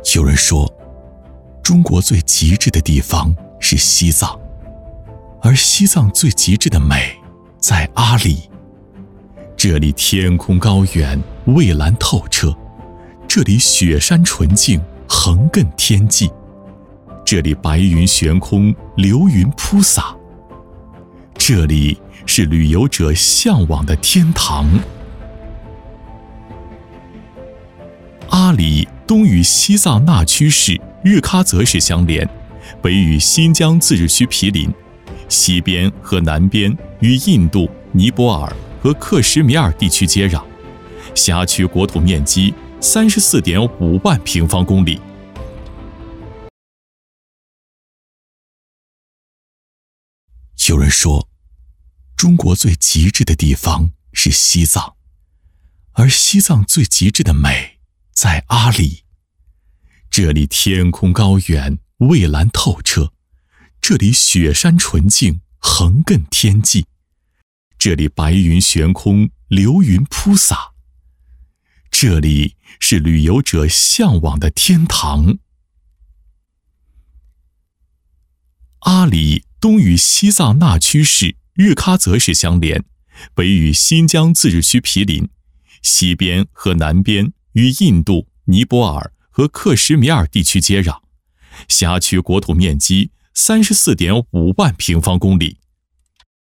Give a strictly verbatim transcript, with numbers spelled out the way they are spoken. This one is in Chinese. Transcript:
有人说，中国最极致的地方是西藏，而西藏最极致的美在阿里。这里天空高远，蔚蓝透彻；这里雪山纯净，横亘天际；这里白云悬空，流云铺洒。这里是旅游者向往的天堂。阿里东与西藏那曲市日喀则市相连，北与新疆自治区毗邻，西边和南边与印度、尼泊尔和克什米尔地区接壤，辖区国土面积三十四点五万平方公里。有人说，中国最极致的地方是西藏，而西藏最极致的美在阿里。这里天空高远，蔚蓝透彻；这里雪山纯净，横亘天际；这里白云悬空，流云铺洒。这里是旅游者向往的天堂。阿里东与西藏那曲市日喀则市相连，北与新疆自治区毗邻，西边和南边与印度、尼泊尔和克什米尔地区接壤，辖区国土面积三十四点五万平方公里。